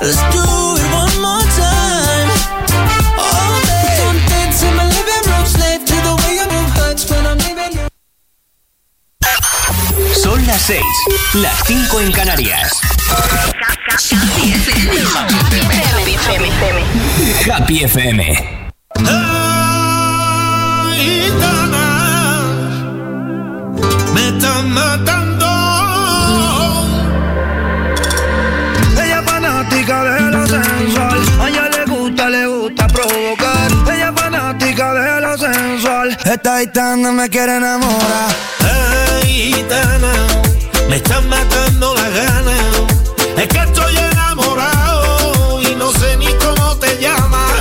Let's do it one more time. All day. Don't dance in my living room, slave to the way you move. Hurts when I'm leaving you. Son las 6, las 5 en Canarias. Happy FM. Me están matando. Ella es fanática de lo sensual. A ella le gusta provocar. Ella es fanática de lo sensual. Esta gitana me quiere enamorar. Ay, gitana, me están matando las ganas. Es que estoy enamorado y no sé ni cómo te llamas.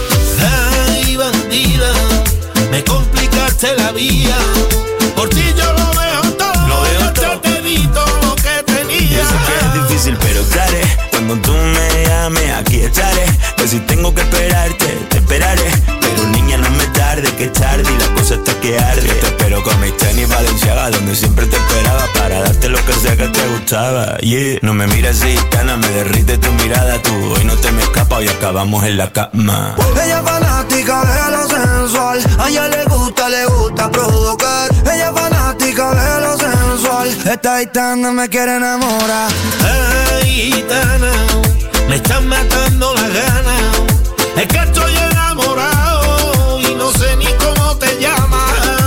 Ay, bandida, me complicaste la vida. Por ti yo lo dejo todo, yo te di todo lo que tenía. Yo sé que es difícil, pero claro, cuando tú me llames, aquí estaré. Que si tengo que esperarte, te esperaré. Pero niña, no me tarde, que es tarde y la cosa está que arde. Yo te espero con mis tenis Balenciaga, donde siempre te esperaba, para darte lo que sea que te gustaba. Yeah, no me mires así, gitana, me derrite tu mirada. Tú hoy no te me escapas, hoy acabamos en la cama. Ella es fanática de lo sensual. A ella le gusta provocar. Ella es fanática de lo sensual. Esta gitana me quiere enamorar. Ay, gitana, me están matando las ganas. Es que estoy enamorado y no sé ni cómo te llamas.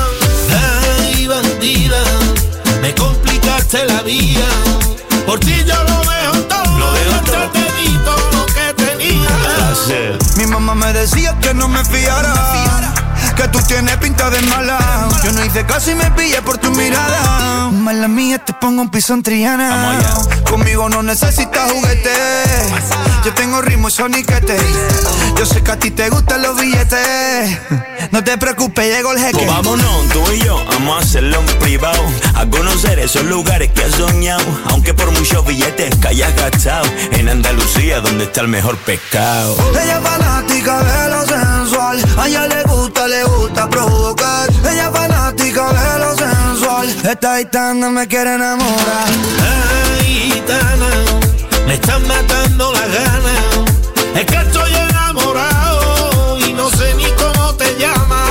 Ay, bandida, me complicaste la vida. Por ti yo lo dejo todo, yo te di todo lo que tenía. Mi mamá me decía que no me fiara, que tú tienes pinta de mala. Yo no hice caso y me pillé por tu mirada. Mala mía, te pongo un piso en Triana. Conmigo no necesitas juguete. Yo tengo ritmo y soniquete. Yo sé que a ti te gustan los billetes. No te preocupes, llegó el jeque. Pues vámonos, tú y yo, vamos a hacerlo en privado. A conocer esos lugares que has soñado. Aunque por muchos billetes que hayas gastado. En Andalucía, donde está el mejor pescado. Ella es fanática de lo sensual. A ella le gusta provocar. Ella es fanática de lo sensual. Esta gitana me quiere enamorar. Ay, gitana, me están matando las ganas. Es que estoy enamorado y no sé ni cómo te llamas.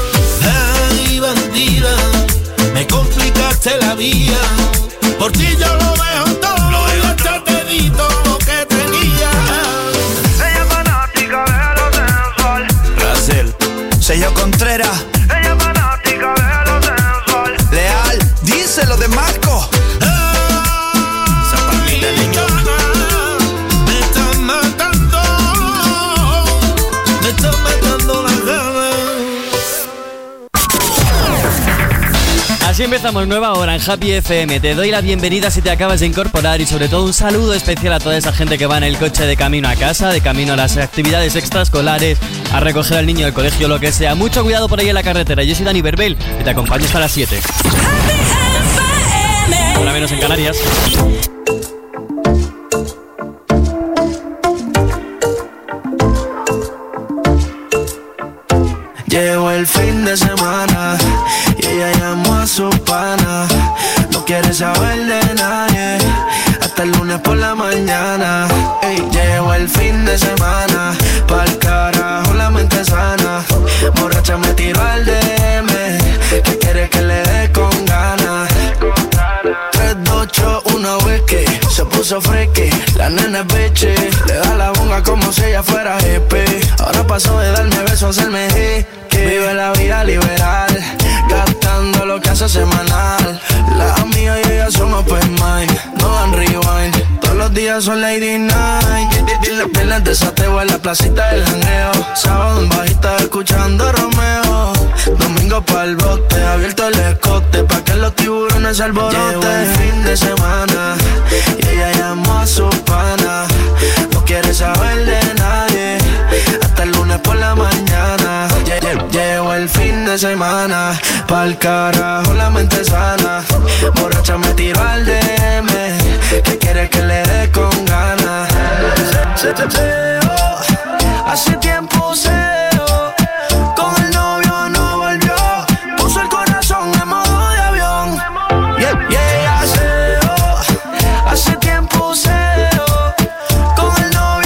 Ay, bandida, me complicaste la vida. Por ti yo lo dejo todo, yo te di todo lo que tenía. Ella es fanática de lo sensual. Racel, Sello Contreras. Ella es fanática de lo sensual. Leal, díselo de Marco. esa palmita, niño. Me están matando las ganas. Así empezamos nueva hora en Happy FM. Te doy la bienvenida si te acabas de incorporar y sobre todo un saludo especial a toda esa gente que va en el coche de camino a casa, de camino a las actividades extraescolares, a recoger al niño del colegio, lo que sea. Mucho cuidado por ahí en la carretera. Yo soy Dani Verbel y te acompaño hasta las 7. Una menos en Canarias. Llegó el fin de semana y ella llamó a su pana. No quiere saber de nadie hasta el lunes por la mañana. Ey, llegó el fin de semana, pa'l carajo la mente sana. Borracha me tiró al DM, que quiere que le dé con ganas. 3, 2, 8, 1 whisky, se puso freaky. La nena es bitchy, le da la bonga como si ella fuera hippie. Ahora pasó de darme besos a hacerme hit. Vive la vida liberal, gastando lo que hace semanal. Las amigas y ella son open mind, no dan rewind. Todos los días son lady night. Y las piernas de sateo en la placita del janeo. Sábado en bajita escuchando Romeo. Domingo pa'l bote, abierto el escote pa' que los tiburones se alboroten. Llegó el fin de semana y ella llamó a su pana. No quiere saber de nadie hasta el lunes por la mañana. Llegó el fin de semana, pa'l carajo la mente sana. Borracha me tiró al DM, que quiere que le dé con ganas. Hace tiempo seo, con el novio no volvió. Puso el corazón en modo de avión. Yeah, seo, hace tiempo seo, con el novio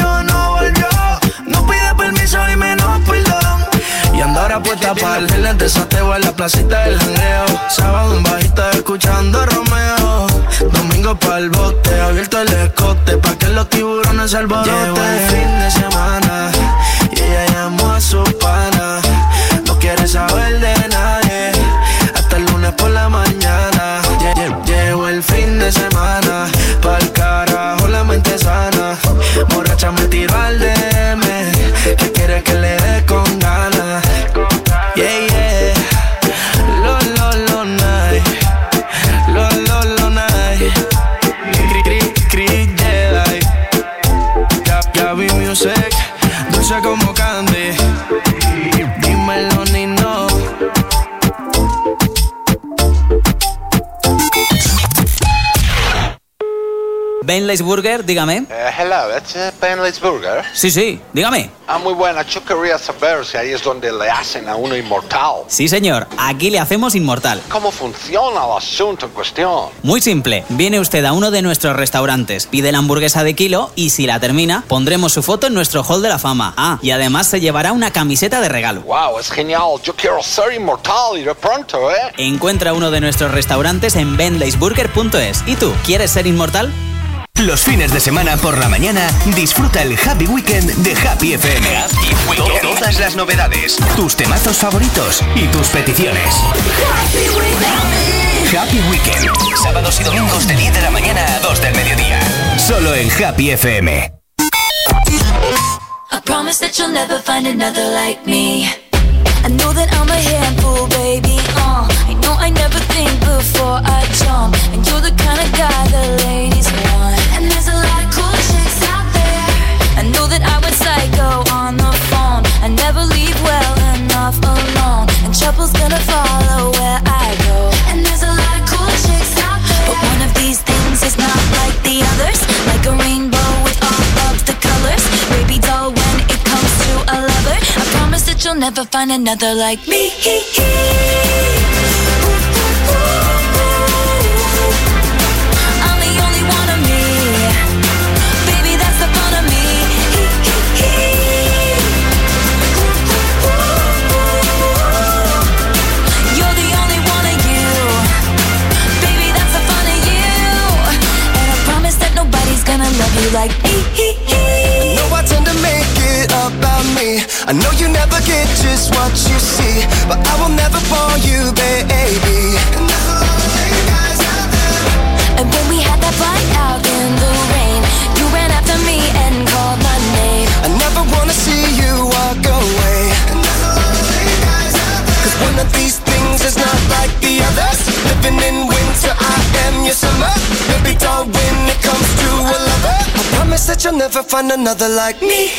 Desateo en la placita del jangueo. Sábado en bajita escuchando a Romeo. Domingo pa'l bote, abierto el escote pa' que los tiburones se alboroten. Llegó el fin de semana y ella llamó a su pana. No quiere saber de nadie hasta el lunes por la mañana. Llegó el fin de semana, pa'l carajo la mente sana. Borracha me tiró al DM, que quiere que le dé con ganas. Yeah, yeah. Lo, night. Lo, night. Cri, Jedi. Gaby Music, dulce como candy. Dímelo, Nino. Bentley's Burger, dígame. Hello, it's Bentley's Burger. Sí, dígame. Muy buena. Yo quería saber si ahí es donde le hacen a uno inmortal. Sí, señor. Aquí le hacemos inmortal. ¿Cómo funciona el asunto en cuestión? Muy simple. Viene usted a uno de nuestros restaurantes, pide la hamburguesa de kilo y si la termina, pondremos su foto en nuestro hall de la fama. Ah, y además se llevará una camiseta de regalo. Wow, es genial. Yo quiero ser inmortal y de pronto, ¿eh? Encuentra uno de nuestros restaurantes en bentleysburger.es. ¿Y tú, quieres ser inmortal? Los fines de semana por la mañana disfruta el Happy Weekend de Happy FM. Happy Weekend. Todas las novedades, tus temazos favoritos y tus peticiones. Happy Weekend. Sábados y domingos de 10 de la mañana a 2 del mediodía. Solo en Happy FM. I promise that you'll never find another like me. I know that I'm a handful, baby. I know I never think before I jump, and you're the kind of guy the ladies want. And there's a lot of cool chicks out there. I know that I went psycho on the phone. I never leave well enough alone, and trouble's gonna follow where I go. And there's a lot of cool chicks out there, but one of these things is not like the others. Like a rainbow with all of the colors. Baby doll, when it comes to a lover, I promise that you'll never find another like me. I'm the only one of me. Baby, that's the fun of me. You're the only one of you. Baby, that's the fun of you. And I promise that nobody's gonna love you like me. I know I tend to make it about me. I know you never get just what you see, but I will never fall you, baby. And there's a lot of lame guys out there. And when we had that fight out in the rain, you ran after me and called my name. I never wanna see you walk away. And there's a lot of lame guys out there. 'Cause one of these things is not like the others. Living in winter, I am your summer. Baby doll, when it comes to a lover, I promise that you'll never find another like me.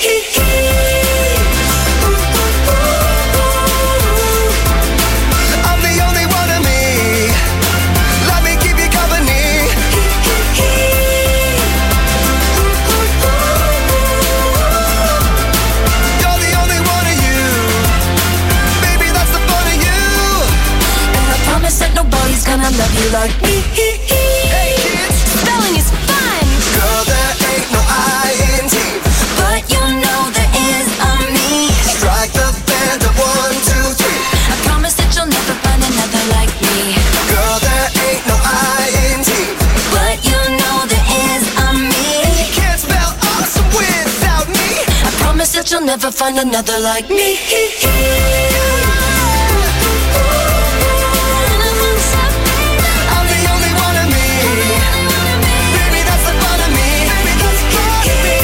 I'm the only one of me. Let me keep you company. You're the only one of you. Baby, that's the fun of you. And I promise that nobody's gonna love you like me. Hey kids, Spelling is fun, girl, there ain't no I-N-T. but you know there is a me. Strike the band of 1, 2, 3. I promise that you'll never find another like me. Girl, there ain't no I-N-T. But you know there is a me. You can't spell awesome without me. I promise that you'll never find another like me. I'm the only one of me. Baby, that's the fun of me. Baby, that's the fun of me.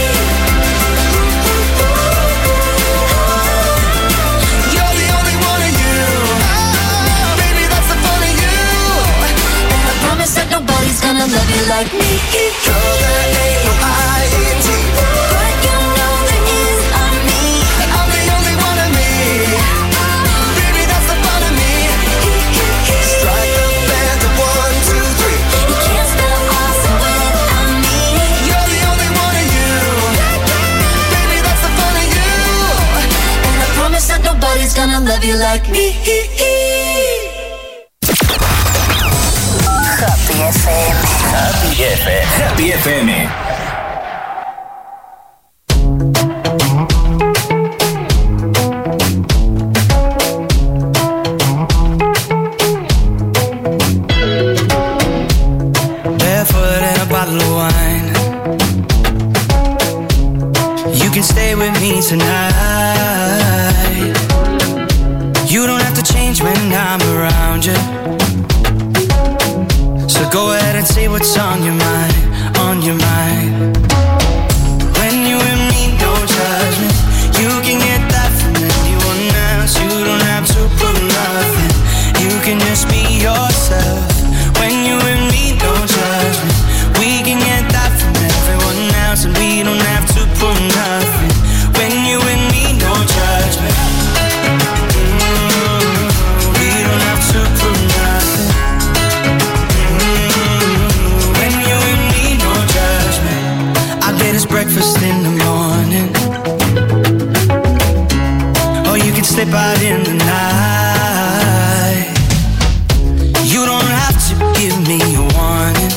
You're the only one of you. Baby, that's the fun of you. And I promise that nobody's gonna love you like me. Girl, there ain't no I-N-T. But you know there is a me. I'm the only one of me. Baby, that's the fun of me. Strike the band of 1, 2, 3. You can't spell awesome without me. You're the only one of you. Baby, that's the fun of you. And I promise that nobody's gonna love you like me. Happy FM. Happy FM. Happy FM. you can stay with me tonight. You don't have to change when I'm around you. So go ahead and say what's on your mind, on your mind. When you and me, no judgment. You can get that from anyone else. You don't have to prove nothing. You can just be yourself. When you and me, no judgment. We can get that from everyone else, and we don't have to prove nothing. When you and me, no judgment. We don't have to prove nothing. When you and me, no judgment. I get us breakfast in the morning, or you can slip out in the night. You don't have to give me a warning,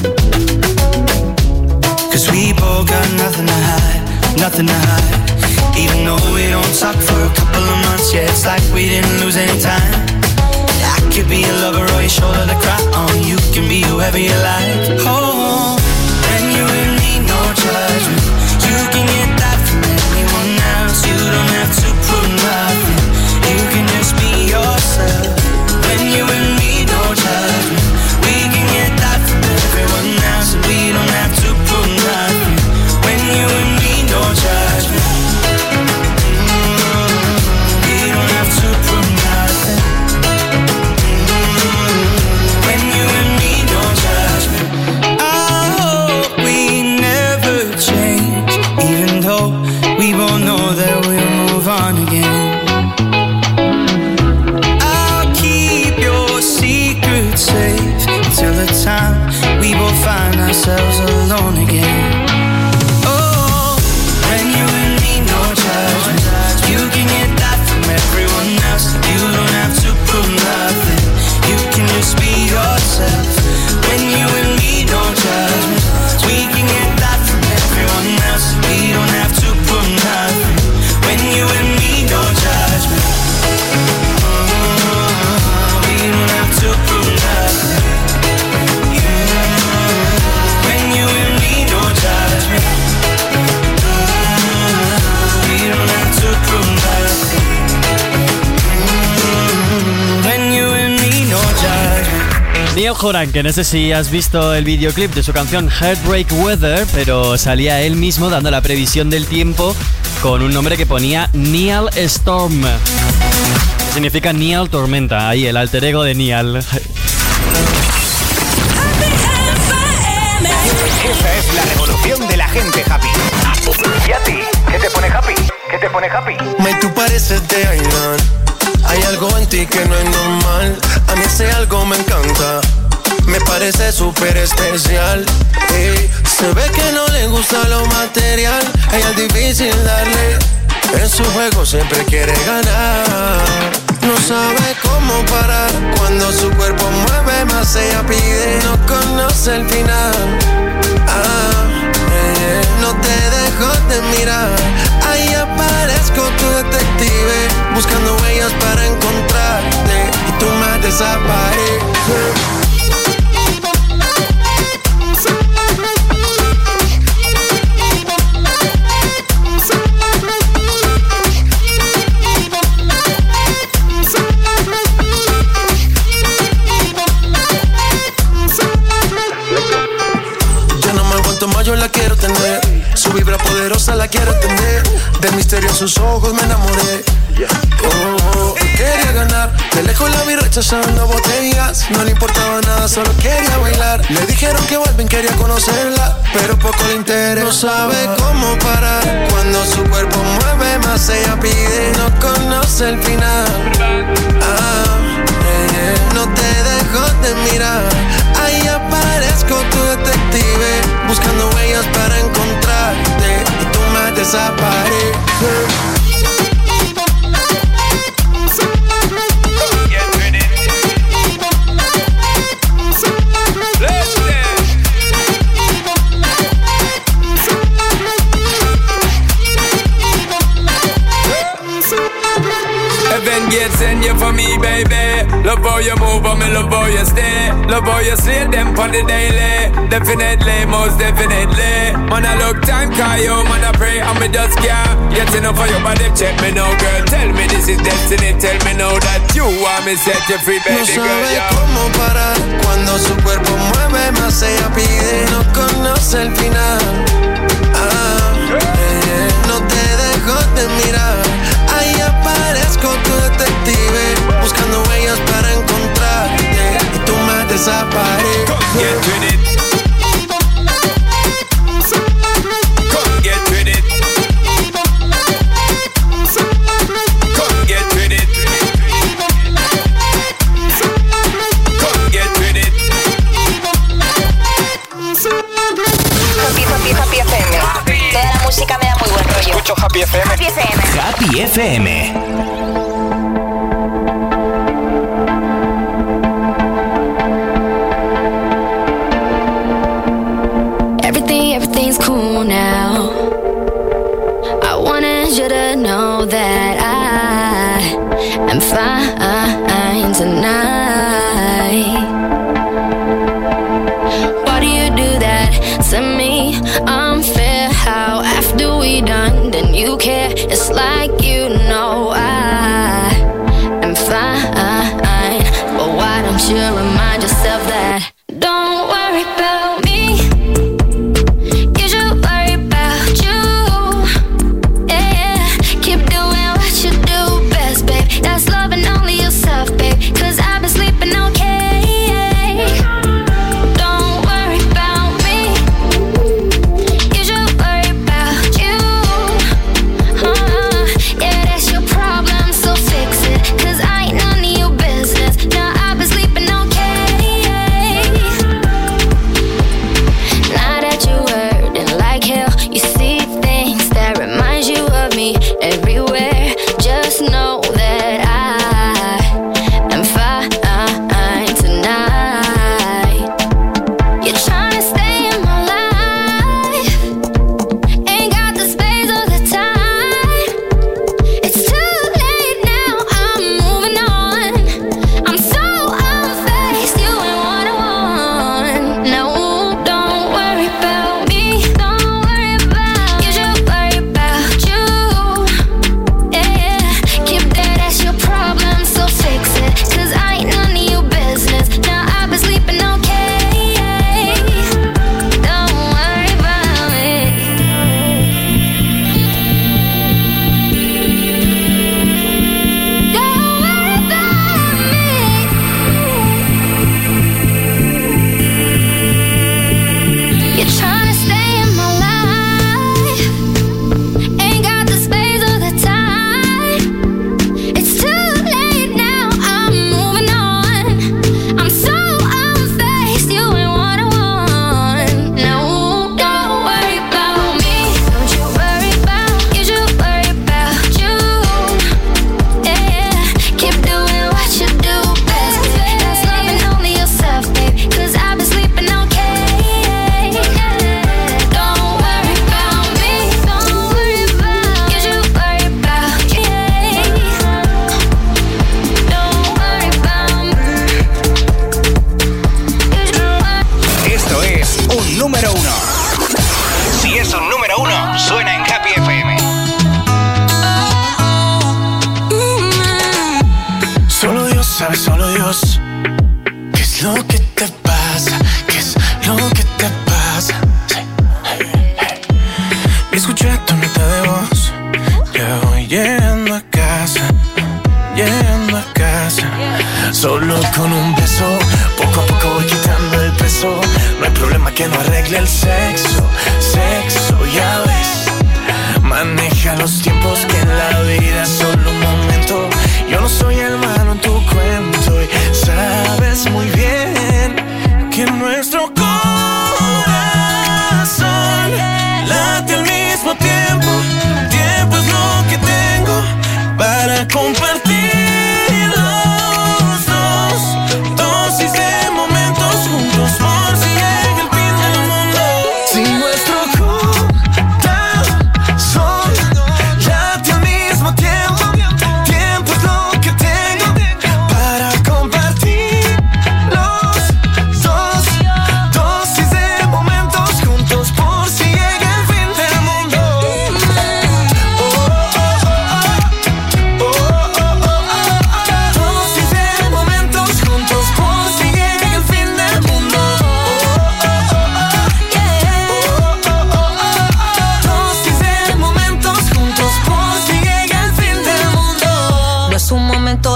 'cause we both got nothing to hide, nothing to hide. Even though we don't talk for a couple of months, yeah, it's like we didn't lose any time. I could be a lover or your shoulder to cry on. You can be whoever you like. Oh, when you and me, no judgment. You can get that from anyone else. You don't have to prove nothing. You can just be yourself. When you and me, no judgment. We can get that from everyone else, and we don't have to prove nothing. When you and me, no judgment. We don't have to prove nothing. When you and me, no judgment. I hope we never change, even though we both know that we'll move on again. I'll keep your secret safe until the time we both find ourselves alone again. Oh, when you and me, no judgment. You can get that from everyone else. You don't have to prove nothing. You can just be yourself. When you and me, no judgment. We can get that from everyone else. We don't have to prove nothing. When you and me, no judgment. We don't have to prove nothing. When you and me, no judgment. We don't have to prove nothing. When you and me, no judgment. Niall Horan, que no sé si has visto el videoclip de su canción Heartbreak Weather, pero salía él mismo dando la previsión del tiempo con un nombre que ponía Niall Storm. Que significa Niall Tormenta, ahí el alter ego de Niall. Esta es la revolución de la gente happy. ¿Y a ti? ¿Qué te pone happy? ¿Qué te pone happy? Tú pareces de Aidan. Hay algo en ti que no es normal. A mí ese algo me encanta. Me parece súper especial. Ey, se ve que no le gusta lo material. A ella es difícil darle. En su juego siempre quiere ganar. No sabe cómo parar. Cuando su cuerpo mueve más ella pide. No conoce el final. No te dejo de mirar. Ahí aparezco tu detective, buscando huellas para encontrarte. Y tú más desapareces. Yo la quiero tener, su vibra poderosa la quiero entender. Del misterio en sus ojos me enamoré. Quería ganar, de lejos la vi rechazando botellas. No le importaba nada, solo quería bailar. Le dijeron que vuelven, quería conocerla, pero poco le interesa. No sabe cómo parar. Cuando su cuerpo mueve más ella pide. No conoce el final. No te dejo de mirar. Ahí aparezco tu detective, buscando huellas para encontrarte. Y tú más desapareces. Heaven gates send you for me, baby. Love how you move and me love how you stay. Love how you slay them on the daily. Definitely, most definitely. Man, I look time, call you, man, I pray. And me just can't get enough of your body. Check me now, girl. Tell me this is destiny. Tell me now that you want me set you free, baby girl. No sabe Yeah. cómo parar. Cuando su cuerpo mueve más ella pide. No conoce el final. No te dejo de mirar. Ahí aparezco tu detective, buscando huellas para encontrarte. Y tú me desapareces. Come get with it. Come get with it. Come get with it. Come get with it. Happy FM. Toda la música me da muy buen rollo. Escucho Happy FM. Happy FM. Happy FM. Everything's cool now. I wanted you to know that I am fine tonight. Why do you do that to me? Unfair how after we done, then you care. It's like you know I am fine. But why don't you remind yourself that? Don't worry about me. You should worry about you. Yeah, keep doing what you do best, babe. That's loving only yourself, babe. 'Cause I've been sleeping okay. Don't worry about me. You should worry about you. Yeah, that's your problem, so fix it. 'Cause I ain't none of your business. Now I've been sleeping okay. Now that you hurting like hell, you see things that remind you of me everywhere. Just know that I am fine tonight. You're trying to stay in my life, ain't got the space or the time. It's too late now, I'm moving on. I'm so unfazed, you ain't what I want. No, don't worry about me. Don't worry about you. Should worry about you. Yeah, keep that as your problem, so fix it. 'Cause I ain't none of your business. Now I've been sleeping okay. Don't worry about me. Don't worry about me. You're trying to stay in my life, ain't got the space or the time. It's too late now, I'm moving on. I'm so unfazed, you ain't what I want. No, don't worry about me. Don't you worry about you. Should worry about you. Yeah, keep doing what you do best, babe. That's loving only yourself, babe. 'Cause I've been sleeping okay. Don't worry about me. Don't worry about you. Should worry about you. Don't worry about me. Esto es un número uno. Si es un número uno, suena en Happy FM. Solo Dios sabe, solo Dios. ¿Qué es lo que te pasa? ¿Qué es lo que te pasa? Sí. Escuché tu nota de voz. Ya voy llegando a casa. Llegando a casa. Solo con un beso. Poco a poco voy quitando el peso. No hay problema que no arregle el sexo. Sexo, ya ves. Maneja los tiempos, que en la vida es solo un momento. Yo no soy el malo en tu cuento. Y sabes muy bien que nuestro corazón late al mismo tiempo. Tiempo es lo que tengo para compartir los dos. Dosis de momentos juntos por si llega el fin del mundo. Si nuestro corazón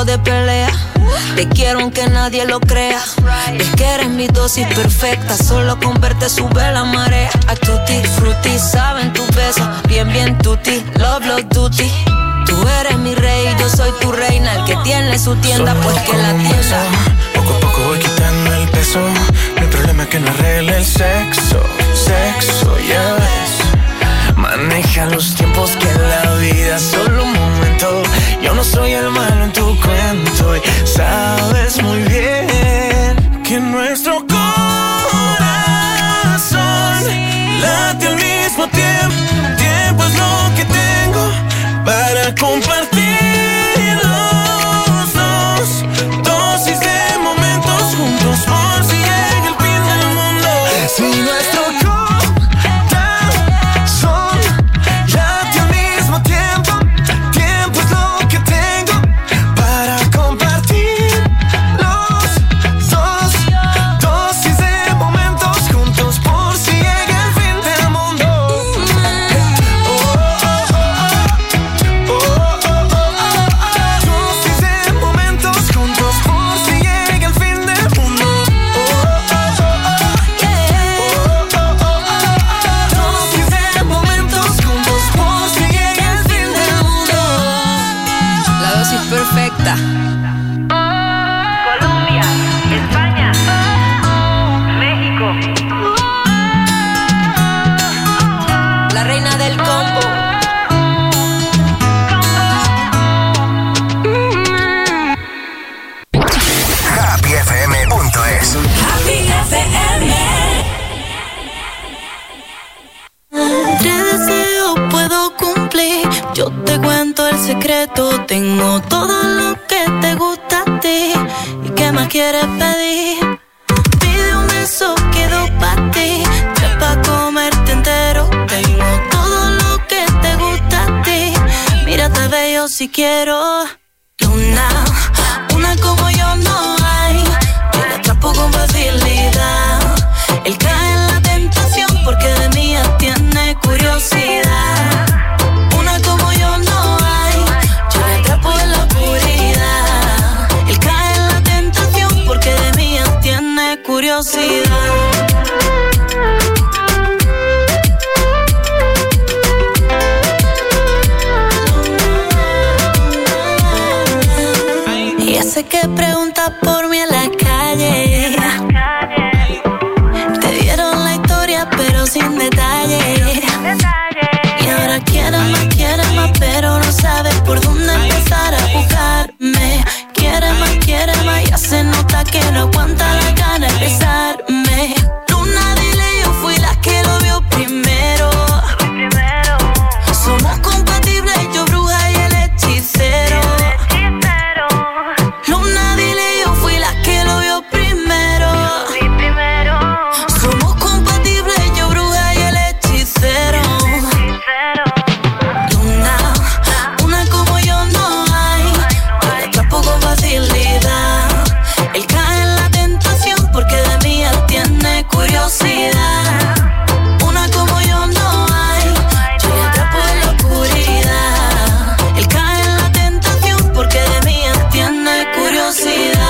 de pelea. Te quiero aunque nadie lo crea. Es que eres mi dosis perfecta. Solo con verte sube la marea. A tutti frutti, saben tus besos. Bien, bien tutti, love, love duty. Tú eres mi rey, yo soy tu reina. El que tiene su tienda, solo pues que la tienda. Poco a poco voy quitando el peso. Mi problema es que no arregle el sexo. Sexo, ya ves. Maneja los tiempos que la vida es solo un momento. Yo no soy el malo en tu cuento. Y sabes muy bien que nuestro corazón late al mismo tiempo. Tiempo es lo que tengo para compartir los dos. Dosis de momentos juntos por si llega el fin del mundo. Si nuestro corazón late al mismo tiempo. Tiempo es lo que tengo para compartir los dos. Dosis de momentos juntos por si llega el fin del mundo. Dosis de momentos juntos por si llega el fin del mundo. Dosis de momentos juntos por si llega el fin del mundo. La dosis perfecta. Colombia, España, México. La reina del combo. happyfm.es. Tres deseos puedo cumplir. Yo te cuento el secreto. Tengo todo lo que te gusta a ti. ¿Y qué más quieres pedir? Pide un beso, quedo para ti. Tres pa' comerte entero. Tengo todo lo que te gusta a ti. Mírate bello si quiero. Una como yo no hay. Yo la atrapo con facilidad. Él cae en la tentación porque de mí ya tiene curiosidad. Una como yo no hay. Yo la atrapo en la oscuridad. Él cae en la tentación porque de mí ya tiene curiosidad. Y ese que pregunta por mí en la calle. Te dieron la historia pero sin detalle. Y ahora quiere más, pero no sabe por dónde empezar a buscarme. Quiere más, ya se nota que no aguanta la gana de besarme. Luna, dile, yo fui la que lo vio primero. Somos compatibles, yo bruja y el hechicero. Luna, dile, yo fui la que lo vio primero. Somos compatibles, yo bruja y el hechicero. Luna, una como yo no hay. Yo la atrapo con facilidad. Él cae en la tentación porque de mí él tiene curiosidad. Una como yo no hay. Yo le atrapo en la oscuridad. Él cae en la tentación porque de mí él tiene curiosidad.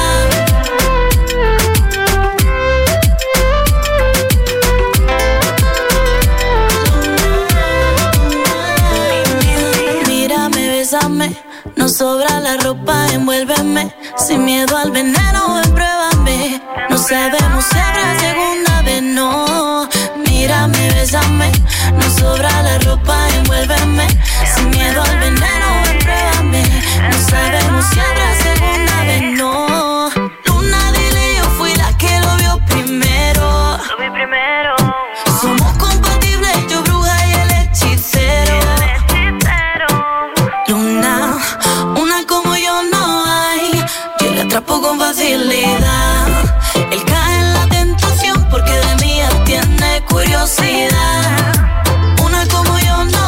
Mírame, bésame, no sobra la ropa, envuélveme. Sin miedo al veneno, ven, pruébame. No sabemos si habrá segunda vez, no. Mírame, bésame, no sobra la ropa, envuélveme. Sin miedo al veneno, ven, pruébame. No sabemos si habrá segunda vez, no. Luna, dile, yo fui la que lo vio primero. Somos compatibles, yo bruja y el hechicero. Luna, una como yo no hay. Yo le atrapo con facilidad. Él cae en la tentación porque de mí él tiene curiosidad. Una como yo no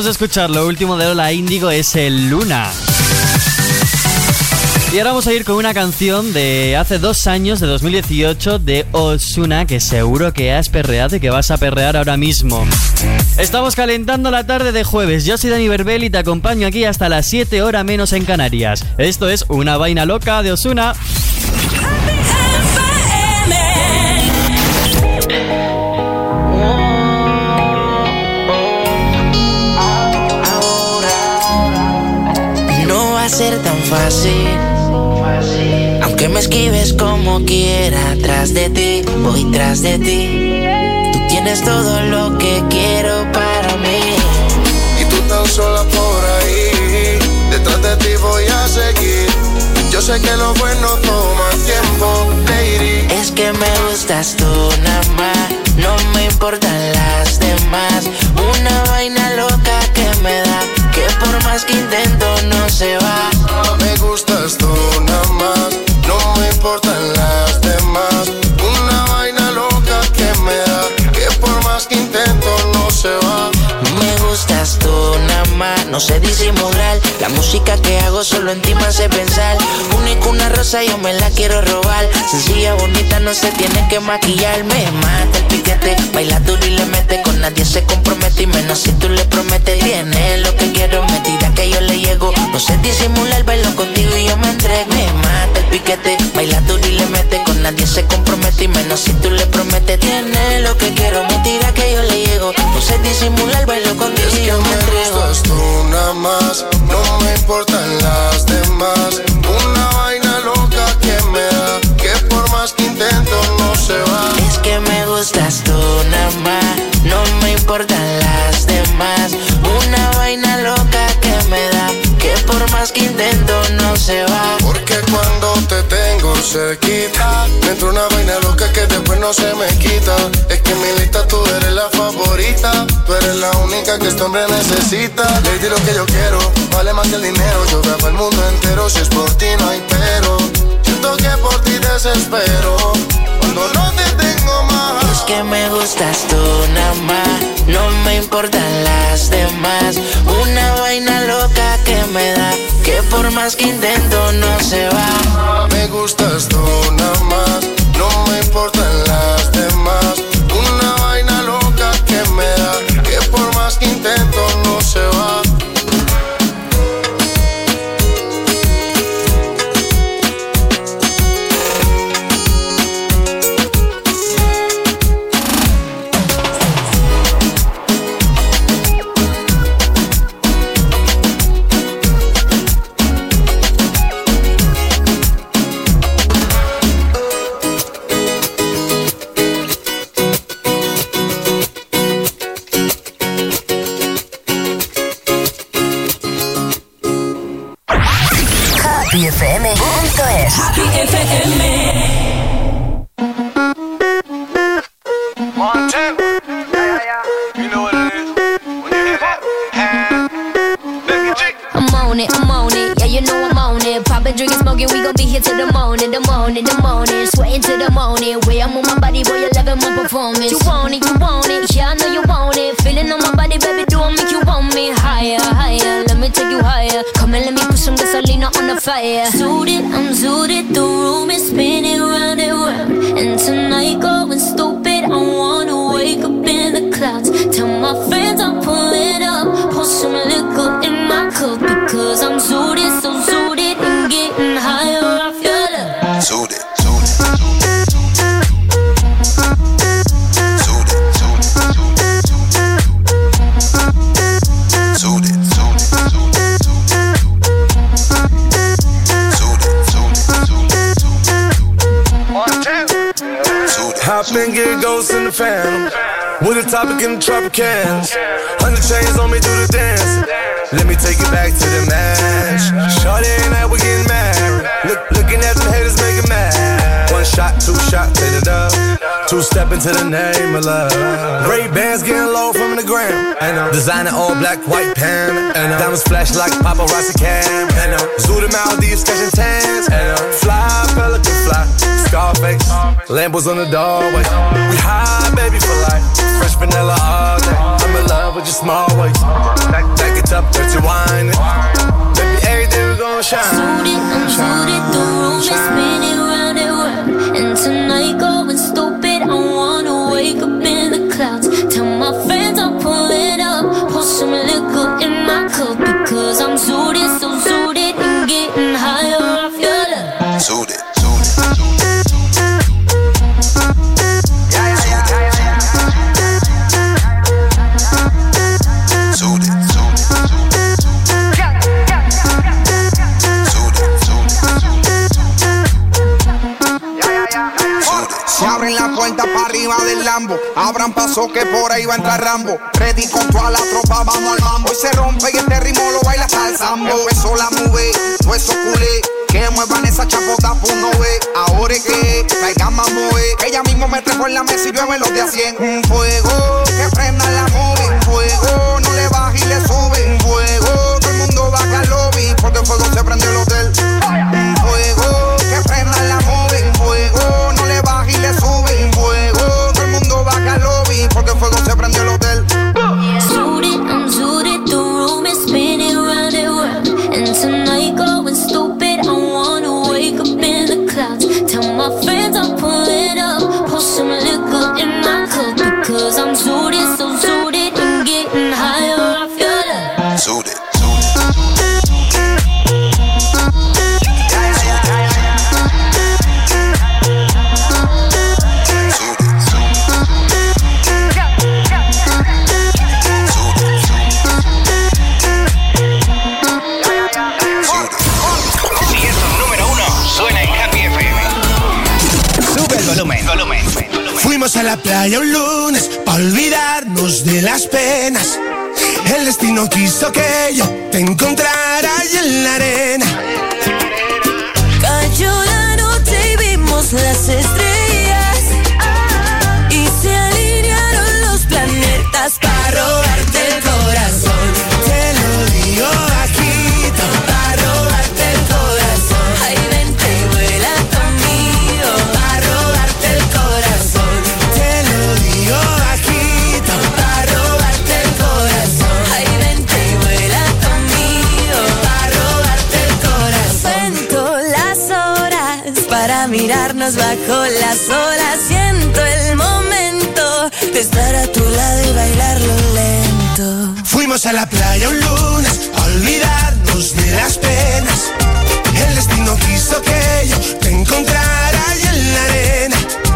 de escuchar lo último de Lola Índigo, es el Luna. Y ahora vamos a ir con una canción de hace 2 años, de 2018, de Ozuna, que seguro que has perreado y que vas a perrear ahora mismo. Estamos calentando la tarde de jueves. Yo soy Dani Verbel y te acompaño aquí hasta las 7 horas menos en Canarias. Esto es Una Vaina Loca de Ozuna. No va a ser tan fácil, aunque me esquives como quiera. Tras de ti, voy tras de ti. Tú tienes todo lo que quiero para mí. Y tú tan sola por ahí, detrás de ti voy a seguir. Yo sé que lo bueno toma tiempo, lady. Es que me gustas tú nada más, no me importan las demás. Una vaina loca que me da, que por más que intento no se va. Me gustas tú nada más, no me importan las demás. Una vaina loca que me da, que por más que intento no se va. Me gustas tú nada más, no sé disimular. La música que hago solo en ti me hace pensar. Única una rosa yo me la quiero robar. Sencilla, bonita, no se tiene que maquillar. Me mata el piquete, baila duro y le mete. Con nadie se compromete y menos si tú le prometes. Tiene lo que quiero, me tira que yo le llego. No sé disimular, bailo contigo y yo me entrego. Me mata el piquete, baila duro y le mete. Con nadie se compromete y menos si tú le prometes. Tiene lo que quiero, me tira que yo le llego. No sé disimular, bailo contigo y yo me entrego. Me gustas tú nada más, no me importan las demás. Una vaina loca que me da, que por más que intento no se va. Es que me gustas tú nada más, no me importan las demás. Una vaina loca que me da, que por más que intento no se va. Porque cuando te tengo cerquita, me entra una vaina loca que después no se me quita. Es que en mi lista tú eres la favorita, tú eres la única que este hombre necesita. Lady, lo que yo quiero vale más que el dinero. Yo grabo el mundo entero, si es por ti no hay pero. Siento que por ti desespero cuando no te tengo más. Es que me gustas tú nada más, no me importan las demás. Una vaina loca que me da, que por más que intento no se va. Me gustas tú nada más, no me importan las demás. Una vaina loca que me da, que por más que intento no se va. HappyFM.es. Happy FM. I'm on it, yeah, you know I'm on it. Poppin', drinkin', smoking, we gon' be here till the morning, the morning, the morning. Sweatin' till the morning, way I move my body, boy, you loving my performance. You want it, yeah, I know you want it. Feeling on my body, baby, do I make you want me higher, higher? Let me take you higher. Come and let me put some gasolina on the fire. Suited, I'm suited, the room is spinning round and round. And tonight going stupid, I wanna wake up in the clouds. Tell my friends I'm pulling up, pour some liquor in my cup. Because I'm suited, so suited, and getting higher off your love. Suited. Hop and get ghosts in the phantom, with a topic in the Tropicans. 100 chains on me, do the dance. Let me take it back to the match. Shorty and I, we getting married. Looking at them haters, make it mad. One shot, two shot, take it up. Two step into the name of love. Great bands getting low from the gram. Designer all black, white pan. Diamonds flash like paparazzi cam. Zoo to Maldives, catching tans. Fly, Pelican fly. Scarface. Lambos on the doorway. We high, baby, for life. Fresh vanilla all day. I'm in love with your small waist. Back it up, dirty wine. Baby, every day we gon' shine. I'm suited, the room is spinning round and round. And tonight going stupid, I wanna wake up in the clouds. Tell my friends I'm pulling up, pour some liquor in my cup. Because I'm suited, so suited, and getting higher off your love. Suited. Se abren la puerta para arriba del Lambo. Abran paso que por ahí va a entrar Rambo. Ready con toda la tropa, vamos al mambo. Y se rompe y este ritmo lo baila hasta el sambo. Empezó la move, todo eso culé. Que muevan esa chapota por no ve. Ahora es que traigan más moe. Que ella mismo me trepo en la mesa y llueve los de a 100. Un fuego que prenda la move. Un fuego no le baja y le sube. Un fuego todo el mundo baja al lobby. Porque el fuego se prendió el hotel. Un fuego que prenda la move. Un fuego no le baja y le sube. Un fuego todo el mundo baja al lobby. Porque el fuego se prendió el hotel. Suited, I'm suited, the room is spinning round and round. And tonight going stupid, I wanna wake up in the clouds. Tell my friends I'm pulling up, pour some liquor in my cup. Because I'm suited, so suited, and getting higher off your love. Suited. Fuimos a la playa un lunes pa' olvidarnos de las penas. El destino quiso que yo te encontrara ahí en la arena. Cayó la noche y vimos las estrellas y se alinearon los planetas para robarte el corazón. Te lo digo bajito, para robarte el corazón. Ay, vente y vuela conmigo para robarte el corazón. te lo digo bajito. Para robarte el corazón. Ay, vente y vuela conmigo para robarte el corazón. Cuento las horas para mirarnos bajo las olas. Siento el momento de estar a tu lado y bailarlo lento. Fuimos a la playa un lunes a olvidarnos de las penas. El destino quiso que yo te encontrara ahí en la arena.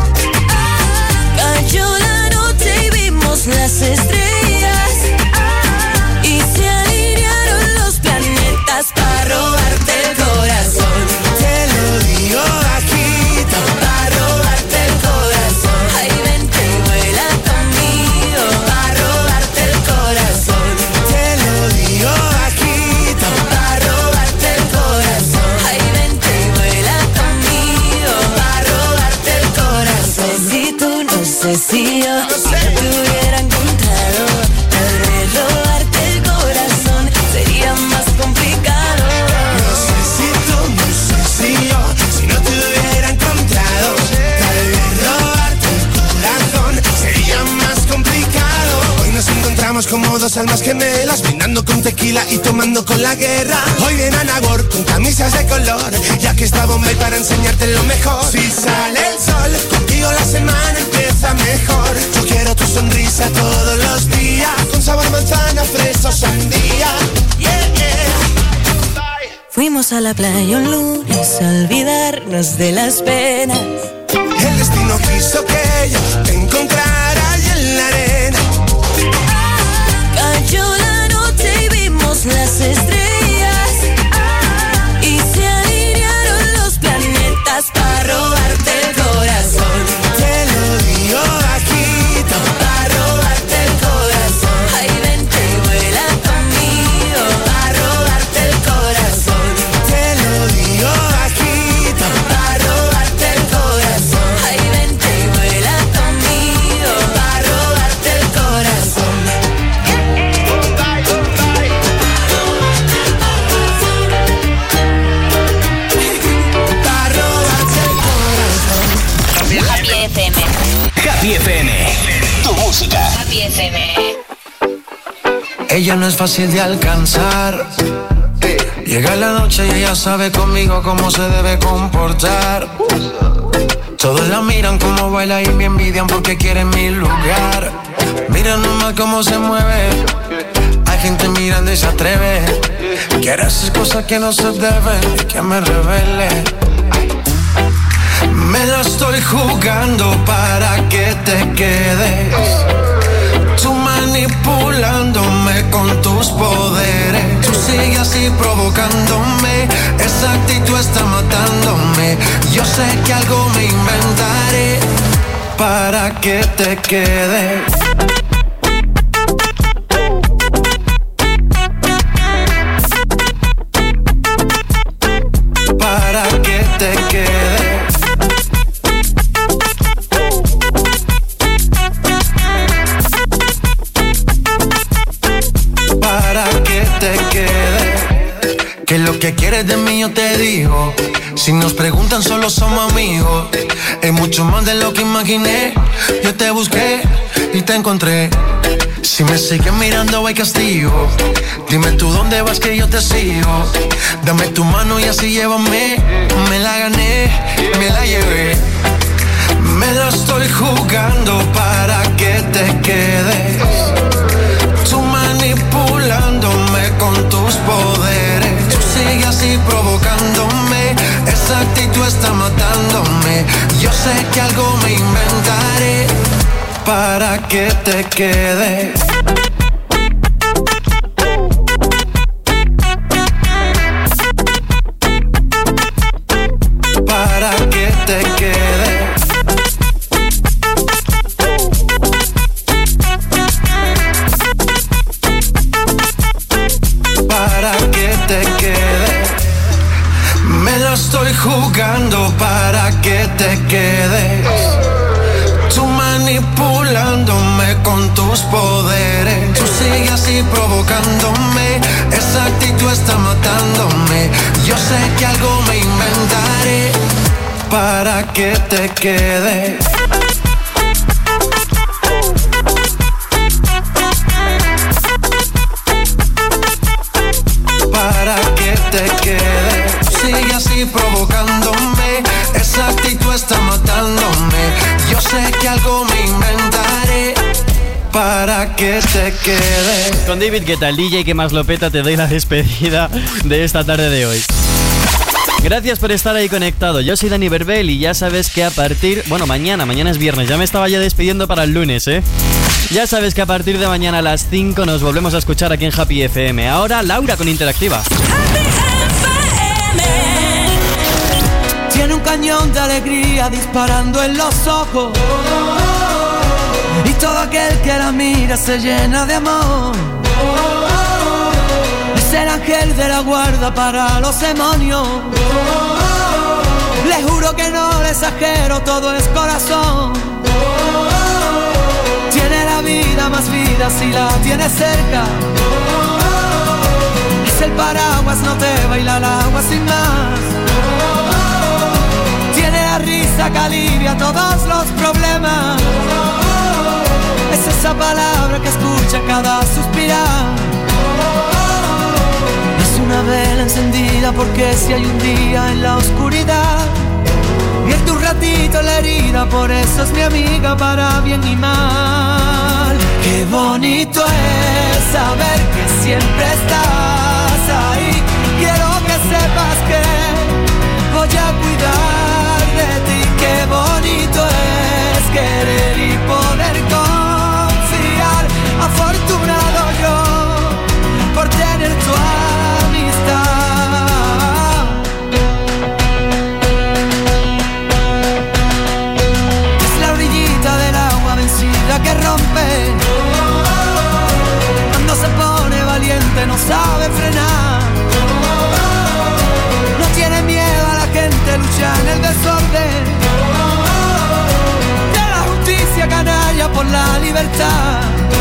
Cayó la noche y vimos las estrellas y se alinearon los planetas para robarte el corazón. Te lo digo bajito, para robarte el corazón. Ay, vente y vuela conmigo para robarte el corazón. te lo digo bajito. Para robarte el corazón. Ay, vente y vuela conmigo para robarte el corazón. Si tú no sé si yo te hubiera encontrado, tal vez robarte el corazón sería más complicado. No sé si tú, no sé si yo, si no te hubiera encontrado, tal vez robarte el corazón sería más complicado. Hoy nos encontramos como dos almas gemelas, brindando con tequila y tomando con la guerra. Hoy viene Anagor con camisas de color, ya que está Bombay para enseñarte lo mejor. Si sale el sol, contigo la semana empieza mejor. Yo quiero tu sonrisa todos los días, con sabor manzana, fresa o sandía. Yeah, yeah. Fuimos a la playa un lunes a olvidarnos de las penas. El destino quiso que yo te encontrara ahí en la arena. Cayó la noche y vimos las estrellas y se alinearon los planetas para robarte el corazón. Te lo digo bajito, para robarte el corazón. Ay, vente y vuela conmigo para robarte el corazón. te lo digo bajito. Para robarte el corazón. Ay, vente y vuela conmigo Ella no es fácil de alcanzar. Llega la noche y ella sabe conmigo cómo se debe comportar. Todos la miran como baila y me envidian porque quieren mi lugar. Mira nomás cómo se mueve. Hay gente mirando y se atreve. Quiere hacer cosas que no se deben y que me revele. Me la estoy jugando para que te quedes. Tú manipulándome con tus poderes. Tú sigues así provocándome. Esa actitud está matándome. Yo sé que algo me inventaré para que te quedes. Para que te quedes. Para que te quedes. Que lo que quieres de mí yo te digo. Si nos preguntan solo somos amigos. Es mucho más de lo que imaginé. Yo te busqué y te encontré. Si me sigues mirando hay castigo. Dime tú dónde vas que yo te sigo. Dame tu mano y así llévame. Me la gané, me la llevé. Me la estoy jugando para que te quedes. Tú manipulándome con tus poderes. Tú sigues así provocándome. Esa actitud está matándome. Yo sé que algo me inventaré para que te quedes. Para que te quedes. Para que te quedes. Me lo estoy jugando para que te quedes. Tú manipulándome con tus poderes. Tú sigues así provocándome. Esa actitud está matándome. Yo sé que algo me inventaré para que te quedes. Para que te quedes. Sigue así provocándome. Esa actitud está matándome. Yo sé que algo me inventaré para que te quedes. Con David Guetta, el DJ que más lo peta, te doy la despedida de esta tarde de hoy. Gracias por estar ahí conectado. Yo soy Dani Verbel y ya sabes que a partir... Bueno, mañana es viernes. Ya me estaba despidiendo para el lunes, ¿eh? Ya sabes que a partir de mañana a las 5 nos volvemos a escuchar aquí en Happy FM. Ahora Laura con Interactiva. Tiene un cañón de alegría disparando en los ojos. Y todo aquel que la mira se llena de amor. Es el ángel de la guarda para los demonios. Le juro que no le exagero, todo es corazón. Tiene la vida más vida si la tienes cerca. Es el paraguas, no te baila el agua sin más. Tiene la risa que alivia todos los problemas. Es esa palabra que escucha cada suspirar. Es una vela encendida porque si hay un día en la oscuridad, vierte un ratito la herida, por eso es mi amiga para bien y mal. Qué bonito es saber que siempre estás ahí. Quiero que sepas que voy a cuidar de ti. Qué bonito es querer y poder confiar. Afortunado yo por tener tu amistad. Es la orillita del agua vencida que rompe. Cuando se pone valiente no sabe frenar. No tiene miedo a la gente, lucha en el desorden. De la justicia canalla por la libertad.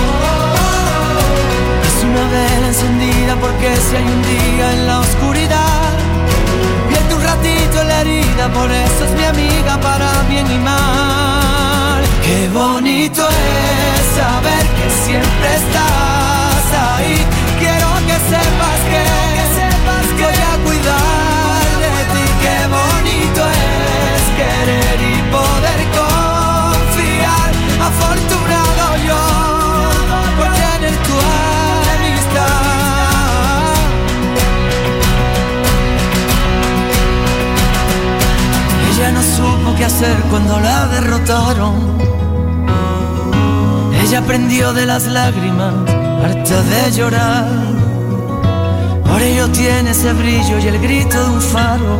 Es una vela encendida porque si hay un día en la oscuridad, vierte un ratito en la herida, por eso es mi amiga para bien y mal. Qué bonito es saber que siempre estás ahí. qué hacer cuando la derrotaron. Ella aprendió de las lágrimas, harta de llorar. Por ello tiene ese brillo y el grito de un faro.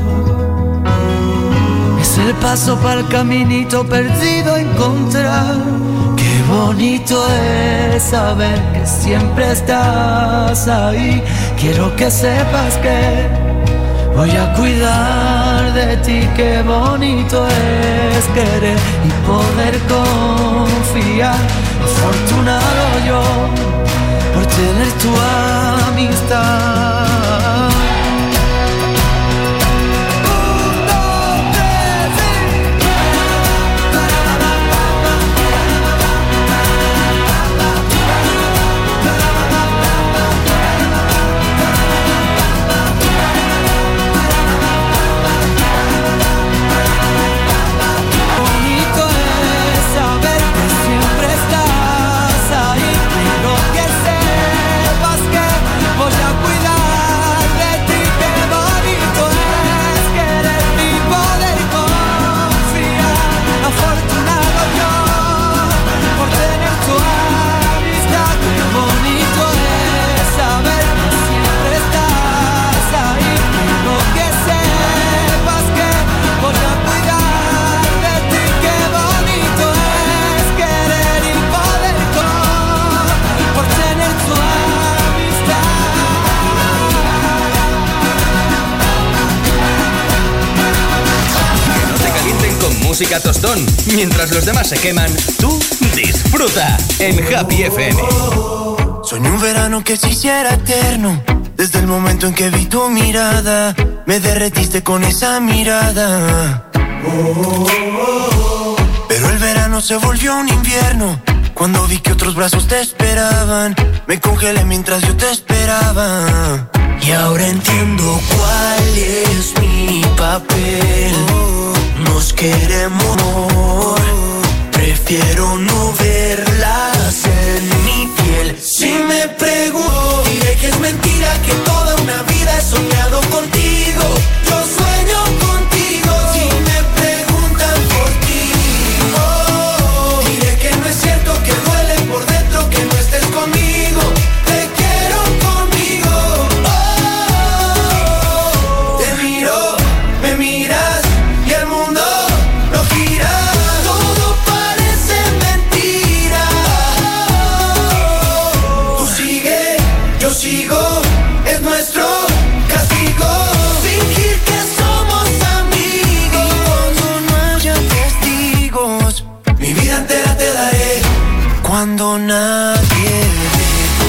Es el paso para el caminito perdido a encontrar. Qué bonito es saber que siempre estás ahí. Quiero que sepas que voy a cuidar de ti. Qué bonito es querer y poder confiar. Afortunado yo por tener tu amistad. Música tostón. Mientras los demás se queman, tú disfruta en Happy FM. Soñé un verano que se hiciera eterno. Desde el momento en que vi tu mirada, me derretiste con esa mirada. Pero el verano se volvió un invierno. Cuando vi que otros brazos te esperaban, me congelé mientras yo te esperaba. Y ahora entiendo cuál es mi papel. Nos queremos, prefiero no verlas en mi piel. Si me pregunto, diré que es mentira, que toda una vida he soñado contigo. Yo sueño contigo. Si me preguntan por ti, diré que no es cierto, que duele por dentro que no estés conmigo. Te quiero conmigo. Te miro, me miras. Cuando nadie ve,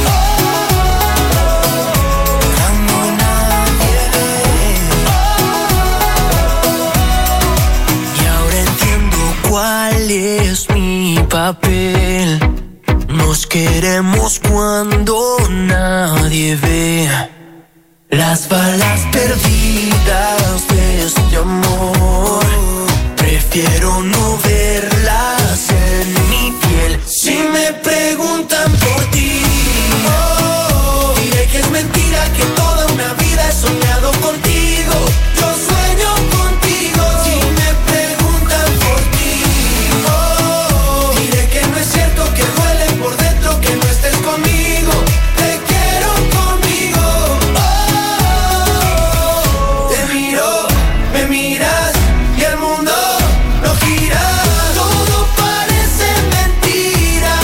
cuando nadie ve. Y ahora entiendo cuál es mi papel. Nos queremos cuando nadie ve. Las balas perdidas de este amor, prefiero no verlas en mi piel. Si me preguntan por ti, diré que es mentira, que toda una vida he soñado contigo. Yo sueño contigo. Si me preguntan por ti, diré que no es cierto, que duele por dentro que no estés conmigo. Te quiero conmigo. Te miro, me miras y el mundo no gira. Todo parece mentira.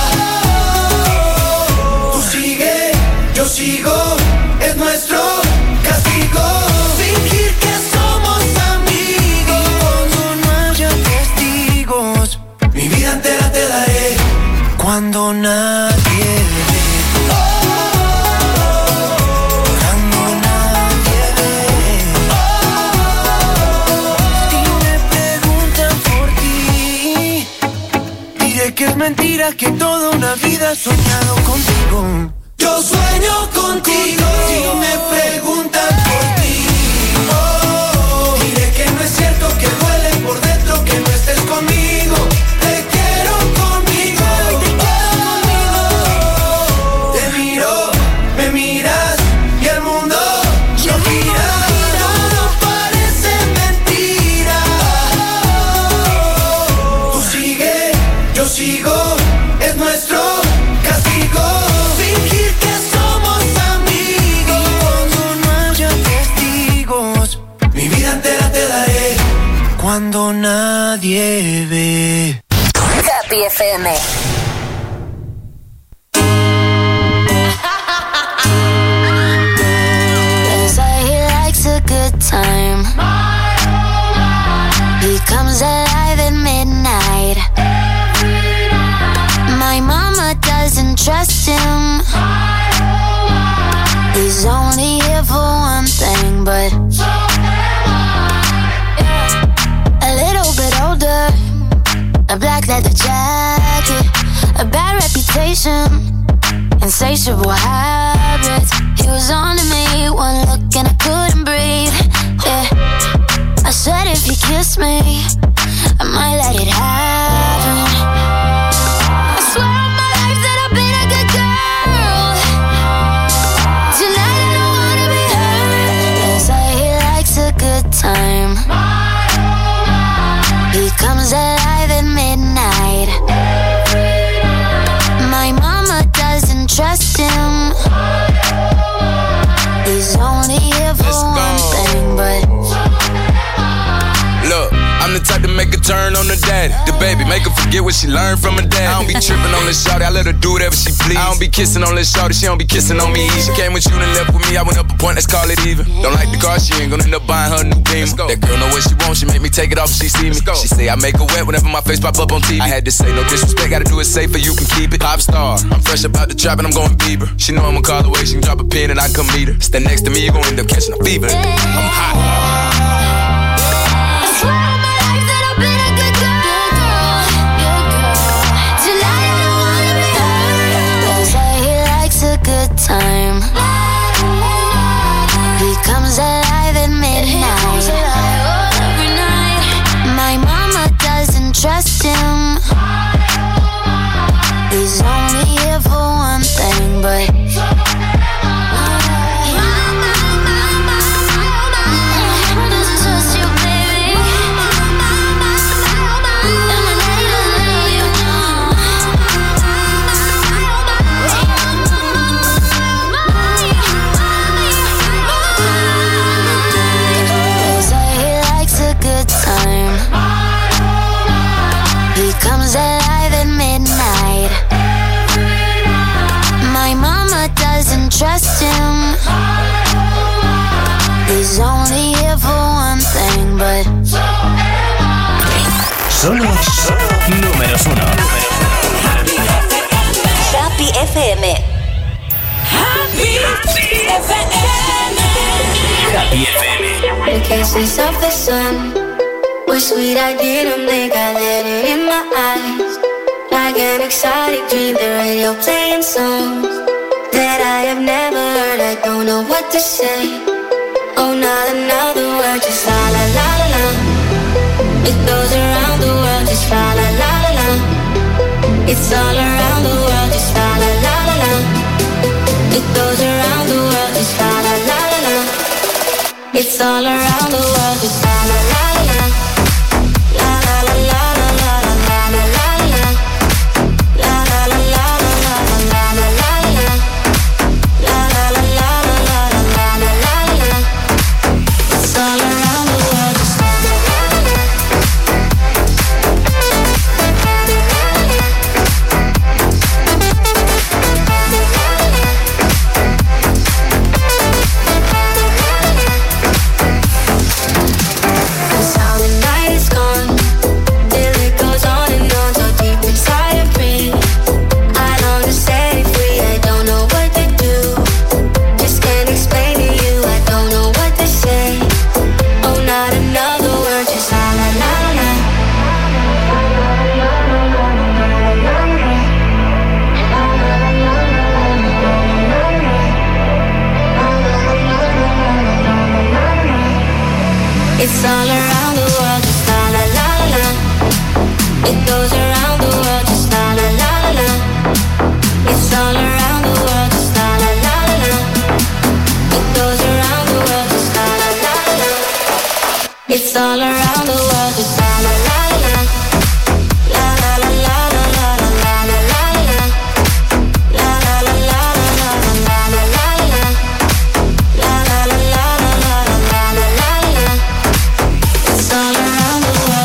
Tú sigue, yo sigo, es nuestro castigo. Fingir que somos amigos. Y cuando no haya testigos, mi vida entera te daré. Cuando nadie ve, cuando nadie ve. Si me preguntan por ti, diré que es mentira, que toda una vida he soñado contigo. Yo sueño contigo. Si me preguntan por ti, diré que no es cierto, que duele por dentro que no estés conmigo. Te quiero conmigo. Te miro, me miras y el mundo no gira. Todo parece mentira. cuando nadie ve. Happy FM. They say he likes a good time. He comes alive at midnight. My mama doesn't trust him. He's only here for one thing, but a little bit older, a black leather jacket, a bad reputation, insatiable habits. He was on to me, one look and I couldn't breathe. Yeah, I said if you kiss me, I might let it happen. I swear on my life that I've been a good girl. Tonight I don't wanna be hurt. They say he likes a good time. He comes alive at midnight. My mama doesn't trust him. He's only here for one thing, but look, I'm the type to make a turn on the daddy. The baby, make her forget what she learned from her dad. I don't be tripping on this shawty, I let her do whatever she please. I don't be kissing on this shawty, she don't be kissing on me. She came with you and left with me, I went up a point, let's call it even. Don't like the car, she ain't gonna end up buying her a new Beamer. That girl know what she wants, she make me take it off if she see me. She say I make her wet whenever my face pop up on TV. I had to say no disrespect, gotta do it safer, you can keep it. Pop star, I'm fresh about the trap and I'm going Bieber. She know I'ma call away, she can drop a pin and I come meet her. Stand next to me, you gon' end up catching a fever. I'm hot. Time. He comes alive at midnight. My mama doesn't trust him. He's only here for one thing, but comes alive at midnight. My mama doesn't trust him. He's only here for one thing, but Solo números uno. Happy FM. Happy FM. Happy FM. the kisses of the sun were sweet. I didn't blink, I let it in my eyes. Like an exotic dream, the radio playing songs that I have never heard. I don't know what to say. Oh, not another word, just la la la la la. It goes around the world, just la la la la la. It's all around the world, just la la la la la. It goes around the world, just la la la la la. It's all around the world, just la la la la la. La la la la la la la la la la. La la la la la la la la la la. La la la la la la la la la. It's all around the world, just la la la la. That's how the night is gone, till it goes on and on, so deep inside of me. I long to set it free, I don't know what to do. Just can't explain to you, I don't know what to say. Oh, not another word, just la la la la. It's all around the world, just la la la la la. It goes around the world, just la la la la la. It's all around the world, just la la la la la. It goes around the world, just la la la la la. It's all around the world, just la la la la la. La la la la la la la la la la. La la la la la la la la la la. La la la la la la la la la. It's all around the world.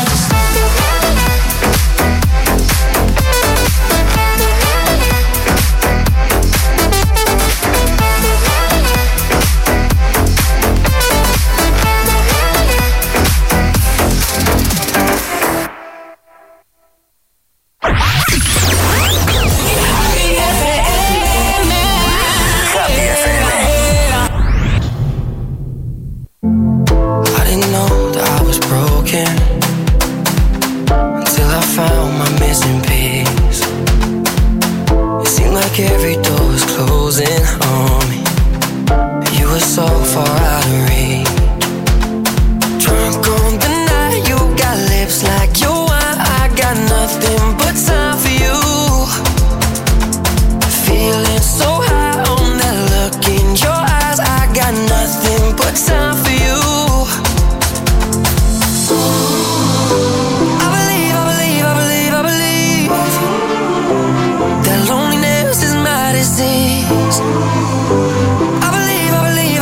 nothing but time for you. I believe that loneliness is my disease. I believe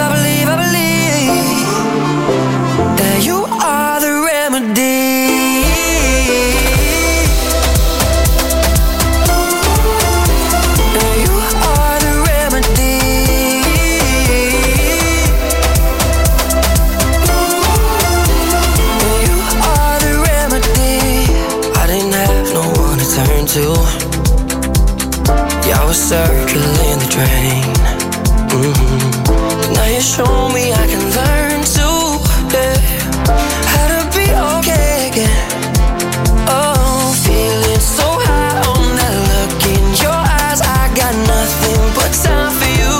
that you are the remedy. That you are the remedy. That you are the remedy. I didn't have no one to turn to. Yeah, I was circling the drain. Now you show me I can learn to, yeah, how to be okay again. Oh, feeling so high on that look in your eyes. I got nothing but time for you.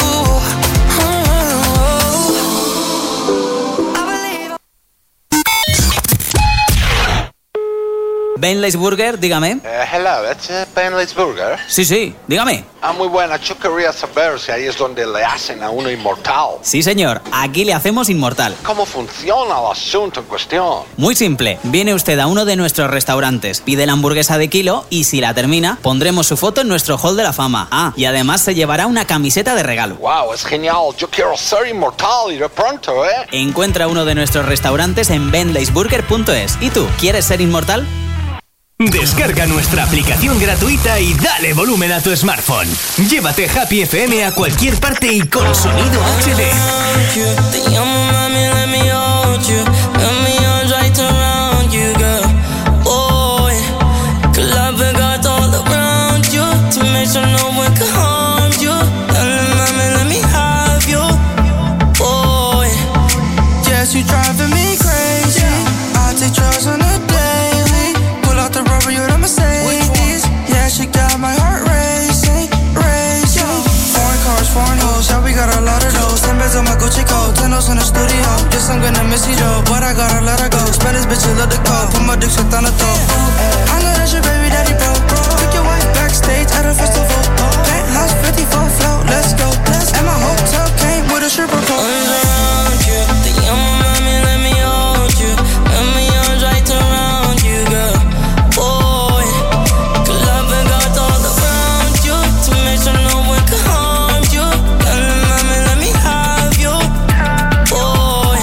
Bentley's Burger, dígame. Hello, it's Bentley's Burger. Sí, dígame. Muy buena, yo querría saber si ahí es donde le hacen a uno inmortal. Sí, señor, aquí le hacemos inmortal. ¿Cómo funciona el asunto en cuestión? Muy simple, viene usted a uno de nuestros restaurantes, pide la hamburguesa de kilo y si la termina, pondremos su foto en nuestro hall de la fama. Ah, y además se llevará una camiseta de regalo. Wow, es genial, yo quiero ser inmortal y de pronto, ¿eh? Encuentra uno de nuestros restaurantes en bentleysburger.es. ¿Y tú, quieres ser inmortal? Descarga nuestra aplicación gratuita y dale volumen a tu smartphone. Llévate Happy FM a cualquier parte y con sonido HD. Te llamo mami, let me hold you. Let me arms right around you, girl. Boy, que la pegada all around you. To make sure no one can harm you. Mami, let me have you. Boy, yes, you driving me crazy. I take drugs on a daily. Pull out the rubber, you're the Mercedes. Yeah, she got my heart racing, racing. Foreign cars, foreign hoes, yeah, we got a lot of those. 10 beds on my Gucci coat, 10 in the studio. Yes, I'm gonna miss you, though, but I gotta let her go. Spanish bitch, you love the code. Put my dick shit on the throat. I know that's your baby daddy, bro. Pick your wife backstage at a festival. Penthouse 54 float, let's go. And my hotel came with a stripper pole. Around you, the young mommy, let me hold you. Let me arms right around you, girl. Boy, que la pegada all around you. To make sure no one can harm you. Mommy, let me have you. Boy,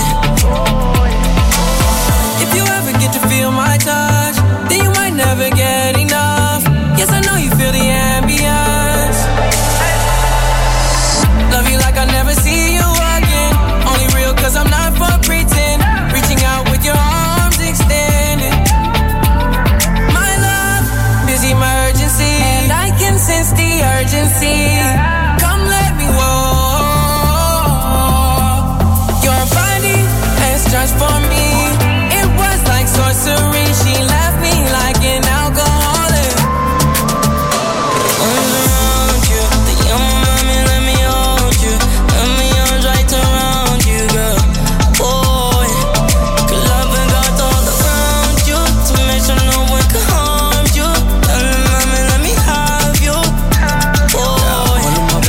if you ever get to feel my touch, then you might never get enough. Yes, I know you feel the ambience. Love you like I never see you again. Only real cause I'm not for pretend. Reaching out with your arms extended. My love, busy my urgency. And I can sense the urgency. Come let me walk. Your body has transformed me. It was like sorcery. She left me like an alcoholic. Around you, the young mommy, let me hold you. Let me arms right around you, girl. Boy, que la pegada all around you. To make sure no one can harm you. Mommy, let me have you. Boy.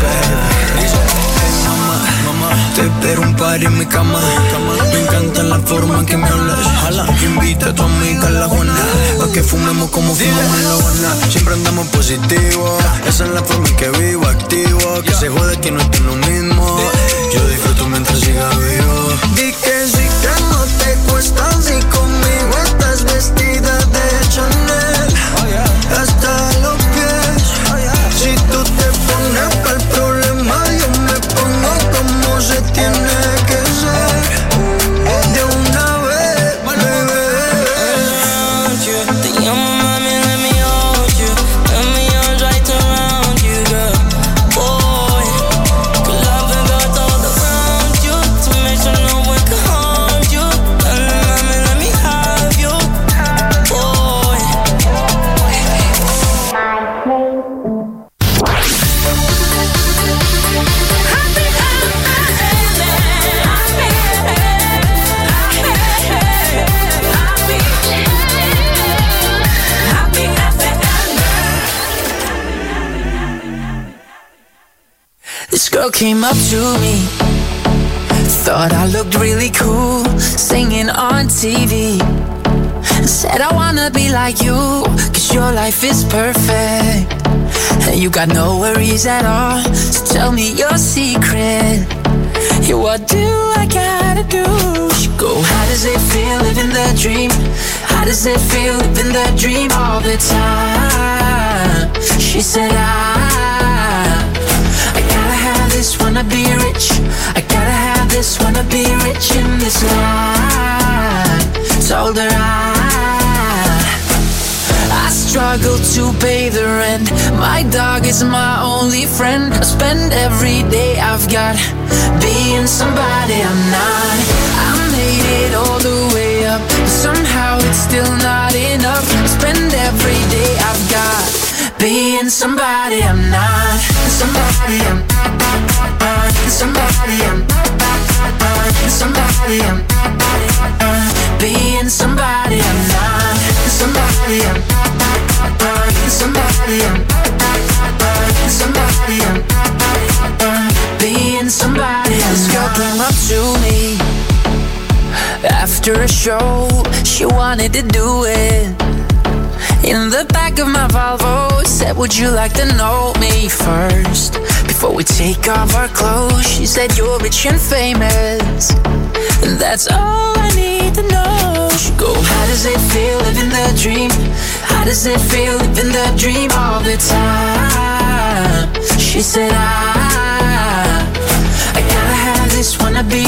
Mamá, te espero un par en mi cama. Me encanta la forma en que me hablas. Invita a tu amiga a la Juana, pa' que fumemos como fumamos en La Habana. Siempre andamos positivos. Esa es la forma en que vivo, activo. Que se jode que no estoy lo mismo. Yo disfruto mientras siga vivo. Di que sí que no te cuesta. Si conmigo estás vestida de Chanel hasta los pies. Si tú te pones pa'l problema, yo me pongo como se tiene que ser. De una vez, bebé. Around you, the young mommy, let me hold you. Let me arms right around you, girl. Boy, que la pegada all around you. To make sure no one can harm you. Mommy, let me have you. Boy. This girl came up to me, Thought I looked really cool, singing on TV. Said I wanna be like you, cause your life is perfect. And you got no worries at all, so tell me your secret. Yeah, what do I gotta do? She go, how does it feel living the dream? How does it feel living the dream all the time? She said, I gotta have this, wanna be rich. I gotta have this, wanna be rich in this life. Told her I struggle to pay the rent. My dog is my only friend. I spend every day I've got being somebody I'm not. I made it all the way up, but somehow it's still not enough. I spend every day I've got being somebody I'm not. Somebody I'm somebody I'm somebody I'm being somebody I'm not. Somebody I'm somebody I'm somebody I'm being somebody I'm. This girl came up to me after a show. She wanted to do it in the back of my Volvo. Said, would you like to know me first before we take off our clothes? She said, you're rich and famous, and that's all I need to know. She go, how does it feel living the dream? How does it feel living the dream all the time? She said, I gotta have this, wanna be